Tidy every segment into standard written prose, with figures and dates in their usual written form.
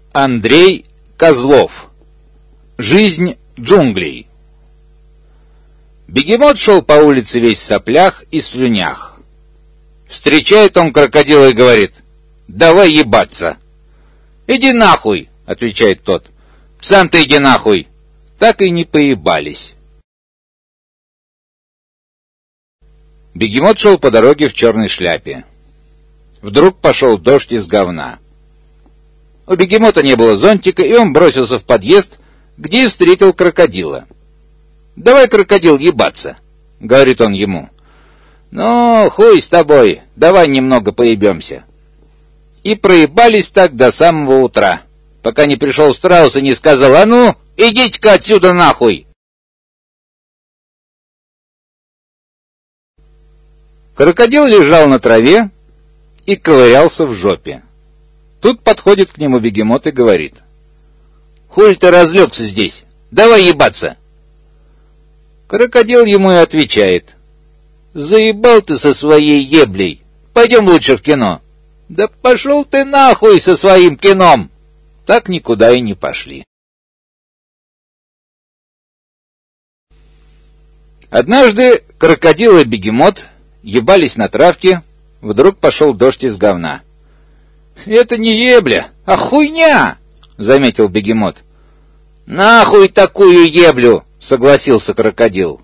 Андрей Козлов. Жизнь джунглей. Бегемот шел по улице весь в соплях и слюнях. Встречает он крокодила и говорит: «Давай ебаться». «Иди нахуй», — отвечает тот. «Сам ты иди нахуй». Так и не поебались. Бегемот шел по дороге в черной шляпе. Вдруг пошел дождь из говна. У бегемота не было зонтика, и он бросился в подъезд, где и встретил крокодила. «Давай, крокодил, ебаться», — говорит он ему. «Ну, хуй с тобой, давай немного поебемся». И проебались так до самого утра, пока не пришел страус и не сказал: «А ну, идите-ка отсюда нахуй!» Крокодил лежал на траве и ковырялся в жопе. Тут подходит к нему бегемот и говорит: «Хуй ты разлегся здесь? Давай ебаться!» Крокодил ему и отвечает: «Заебал ты со своей еблей, пойдем лучше в кино». «Да пошел ты нахуй со своим кином!» Так никуда и не пошли. Однажды крокодил и бегемот ебались на травке, вдруг пошел дождь из говна. «Это не ебля, а хуйня!» — заметил бегемот. «Нахуй такую еблю!» — согласился крокодил.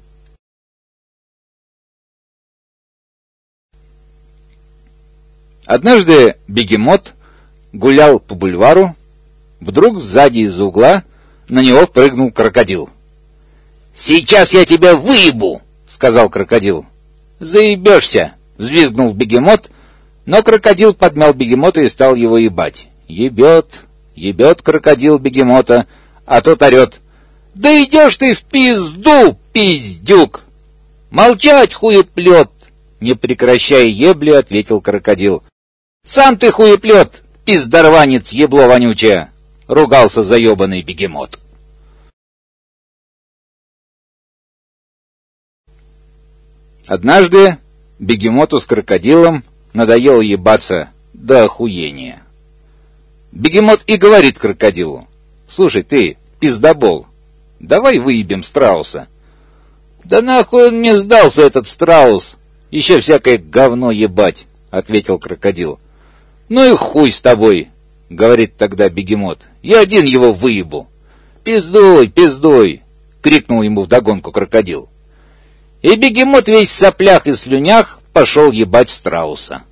Однажды бегемот гулял по бульвару, вдруг сзади из-за угла на него прыгнул крокодил. «Сейчас я тебя выебу!» — сказал крокодил. «Заебешься!» — взвизгнул бегемот, но крокодил подмял бегемота и стал его ебать. Ебет крокодил бегемота, а тот орет: «Да идешь ты в пизду, пиздюк!» «Молчать, хуеплет!» — не прекращая ебли, ответил крокодил. «Сам ты хуеплет, пиздарванец, ебло вонючее!» — ругался заебанный бегемот. Однажды бегемоту с крокодилом надоело ебаться до охуения. Бегемот и говорит крокодилу: «Слушай, ты, пиздобол, давай выебем страуса». «Да нахуй он мне сдался, этот страус, еще всякое говно ебать», — ответил крокодил. «Ну и хуй с тобой», — говорит тогда бегемот, — «я один его выебу». «Пиздуй, пиздуй», — крикнул ему вдогонку крокодил. И бегемот весь в соплях и слюнях пошел ебать страуса.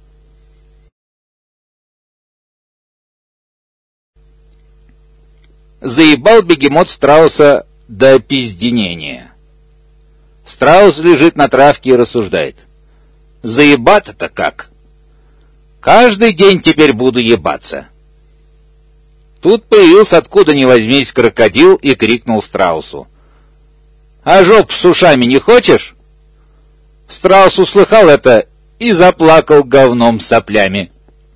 Заебал бегемот страуса до опизденения. Страус лежит на травке и рассуждает: «Заебато-то как? Каждый день теперь буду ебаться». Тут появился откуда ни возьмись крокодил и крикнул страусу: «А жопу с ушами не хочешь?» Страус услыхал это и заплакал говном с соплями.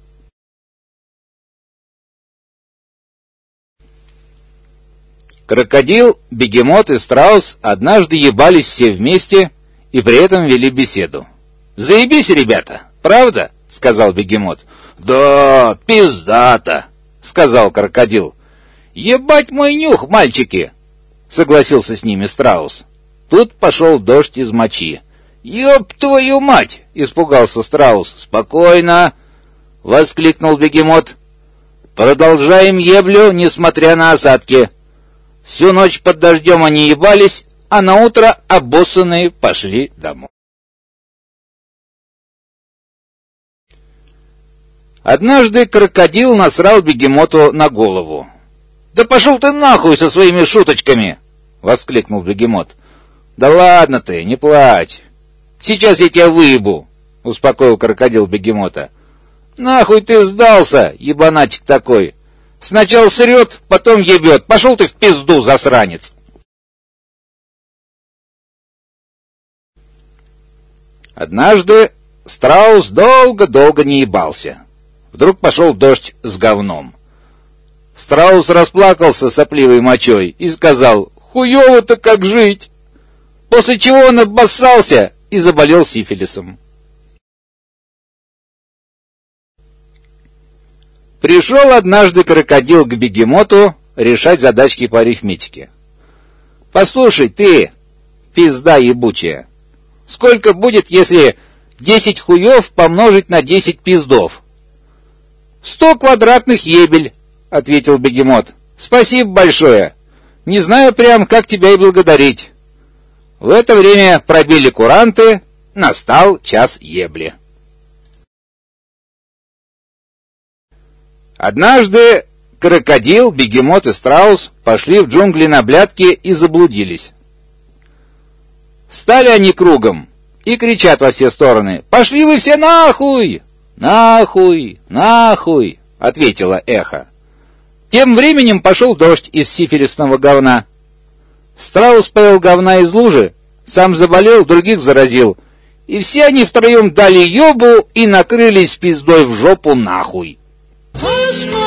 Крокодил, бегемот и страус однажды ебались все вместе и при этом вели беседу. «Заебись, ребята, правда?» — сказал бегемот. «Да, пиздата», — сказал крокодил. «Ебать мой нюх, мальчики!» — согласился с ними страус. Тут пошел дождь из мочи. «Ёб твою мать!» — испугался страус. «Спокойно!» — воскликнул бегемот. «Продолжаем еблю, несмотря на осадки». Всю ночь под дождем они ебались, а наутро обоссанные пошли домой. Однажды крокодил насрал бегемоту на голову. «Да пошел ты нахуй со своими шуточками!» — воскликнул бегемот. «Да ладно ты, не плачь. Сейчас я тебя выебу», — успокоил крокодил бегемота. «Нахуй ты сдался, ебанатик такой. Сначала срет, потом ебет. Пошел ты в пизду, засранец». Однажды страус долго-долго не ебался. Вдруг пошел дождь с говном. Страус расплакался сопливой мочой и сказал: «Хуёво-то как жить!» После чего он обоссался и заболел сифилисом. Пришел однажды крокодил к бегемоту решать задачки по арифметике. «Послушай, ты, пизда ебучая, сколько будет, если 10 хуев помножить на 10 пиздов?» «100 квадратных ебель», — ответил бегемот. «Спасибо большое. Не знаю прям, как тебя и благодарить». В это время пробили куранты, настал час ебли. Однажды крокодил, бегемот и страус пошли в джунгли на блядки и заблудились. Встали они кругом и кричат во все стороны: «Пошли вы все нахуй! Нахуй! Нахуй!» — ответило эхо. Тем временем пошел дождь из сифилисного говна. Страус поел говна из лужи, сам заболел, других заразил, и все они втроем дали ебу и накрылись пиздой в жопу нахуй.